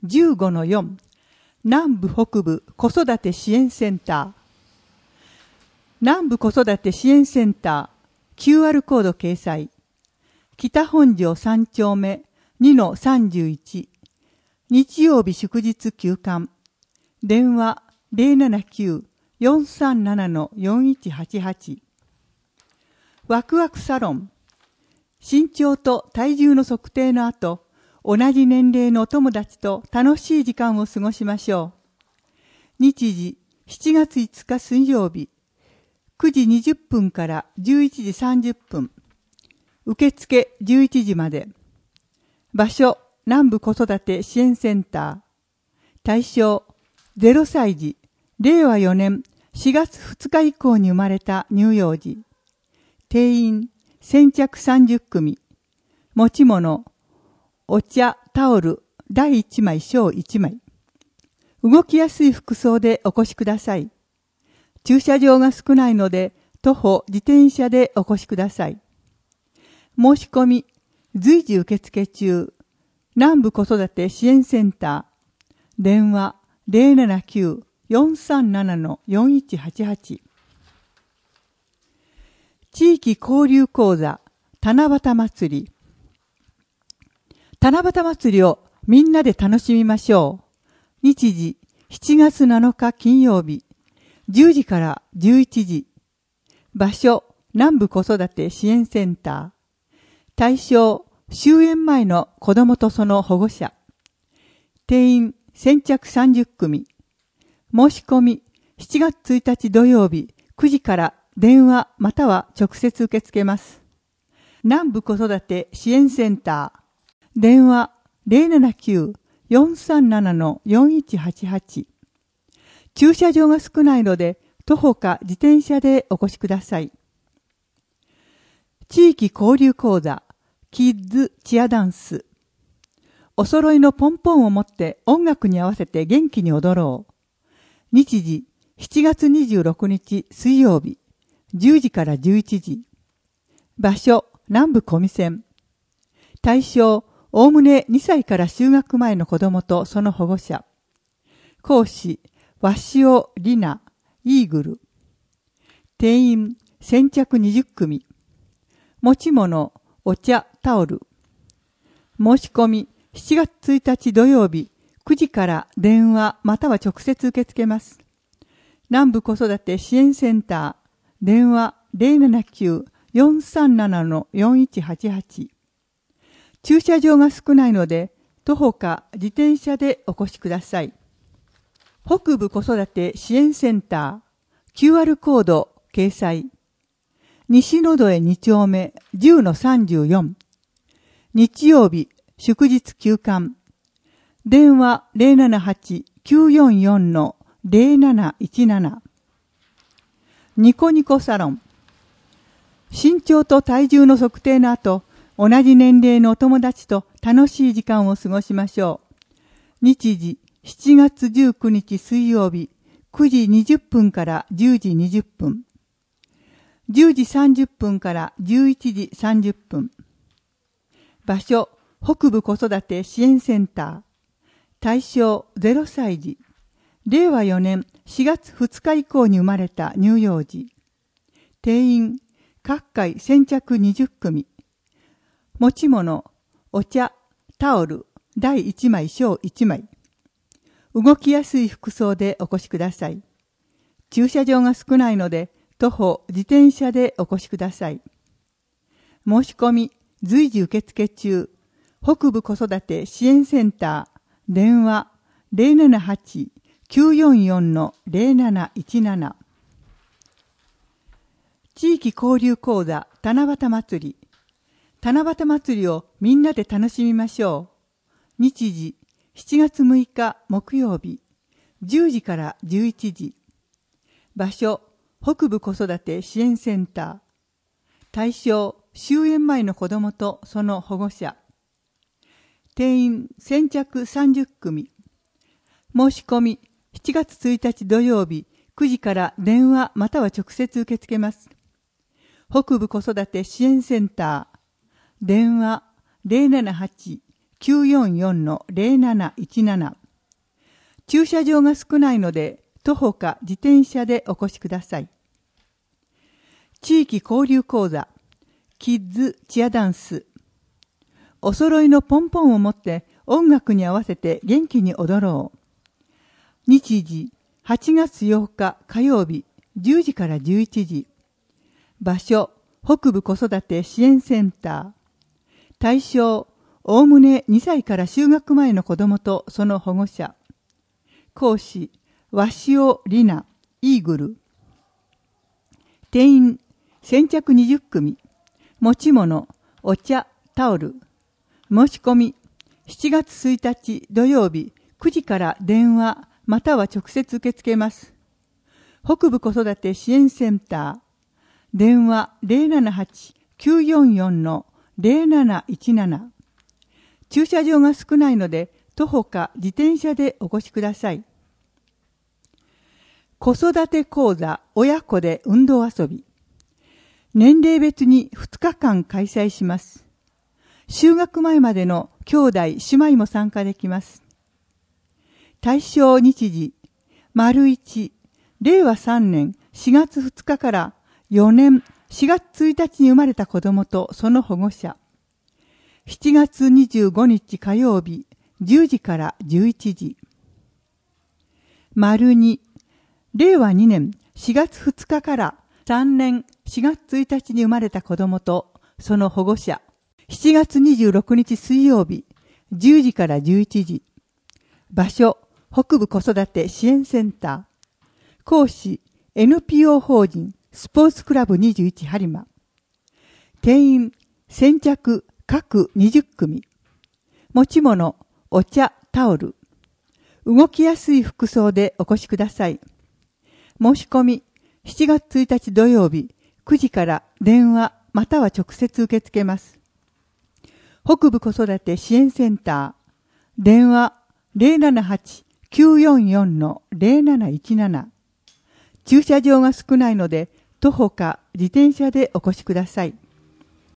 15-4 南部北部子育て支援センター。南部子育て支援センター QR コード掲載。北本庄3丁目 2-31 日曜日祝日休館。電話 079-437-4188。ワクワクサロン。身長と体重の測定の後、同じ年齢のお友達と楽しい時間を過ごしましょう。日時7月5日水曜日、9時20分から11時30分。受付11時まで。場所、南部子育て支援センター。対象、0歳児、令和4年4月2日以降に生まれた乳幼児。定員、先着30組。持ち物、お茶、タオル、第1枚、小1枚。動きやすい服装でお越しください。駐車場が少ないので、徒歩、自転車でお越しください。申し込み、随時受付中。南部子育て支援センター。電話、079-437-4188。地域交流講座、七夕祭り。七夕祭りをみんなで楽しみましょう。日時、7月7日金曜日、10時から11時。場所、南部子育て支援センター。対象、終園前の子供とその保護者。定員、先着30組。申し込み、7月1日土曜日、9時から電話または直接受け付けます。南部子育て支援センター。電話 079-437-4188。駐車場が少ないので、徒歩か自転車でお越しください。地域交流講座、キッズチアダンス。お揃いのポンポンを持って音楽に合わせて元気に踊ろう。日時、7月26日水曜日、10時から11時。場所、南部小見線。対象、おおむね2歳から就学前の子供とその保護者。講師、わしおりな、イーグル。定員、先着20組。持ち物、お茶、タオル。申し込み、7月1日土曜日、9時から電話または直接受け付けます。南部子育て支援センター。電話 079-437-4188。駐車場が少ないので、徒歩か自転車でお越しください。北部子育て支援センター。QR コード掲載。西野添2丁目 10-34。日曜日、祝日休館。電話 078-944-0717。ニコニコサロン。身長と体重の測定の後、同じ年齢のお友達と楽しい時間を過ごしましょう。日時、7月19日水曜日、9時20分から10時20分。10時30分から11時30分。場所、北部子育て支援センター。対象0歳児。令和4年4月2日以降に生まれた乳幼児。定員、各回先着20組。持ち物、お茶、タオル、第1枚小1枚。動きやすい服装でお越しください。駐車場が少ないので、徒歩、自転車でお越しください。申し込み、随時受付中。北部子育て支援センター。電話 078-944-0717。地域交流講座七夕祭り。七夕祭りをみんなで楽しみましょう。日時、7月6日木曜日、10時から11時。場所、北部子育て支援センター。対象、終園前の子供とその保護者。定員、先着30組。申し込み、7月1日土曜日、9時から電話または直接受け付けます。北部子育て支援センター。電話 944-0717。駐車場が少ないので、徒歩か自転車でお越しください。地域交流講座、キッズチアダンス。お揃いのポンポンを持って音楽に合わせて元気に踊ろう。日時、8月8日火曜日、10時から11時。場所、北部子育て支援センター。対象、おおむね2歳から就学前の子供とその保護者。講師、鷲尾里奈、イーグル。定員、先着20組。持ち物、お茶、タオル。申し込み、7月1日土曜日9時から電話または直接受け付けます。北部子育て支援センター。電話 078-944-0717。駐車場が少ないので徒歩か自転車でお越しください。子育て講座親子で運動遊び。年齢別に2日間開催します。就学前までの兄弟姉妹も参加できます。対象日時、1、令和3年4月2日から4年4月1日に生まれた子供とその保護者。7月25日火曜日10時から11時。2、令和2年4月2日から3年4月1日に生まれた子供とその保護者。7月26日水曜日10時から11時。場所、北部子育て支援センター。講師、NPO 法人スポーツクラブ21播磨。定員、先着各20組。持ち物、お茶、タオル。動きやすい服装でお越しください。申し込み、7月1日土曜日9時から電話または直接受け付けます。北部子育て支援センター。電話 078-944-0717。駐車場が少ないので徒歩か自転車でお越しください。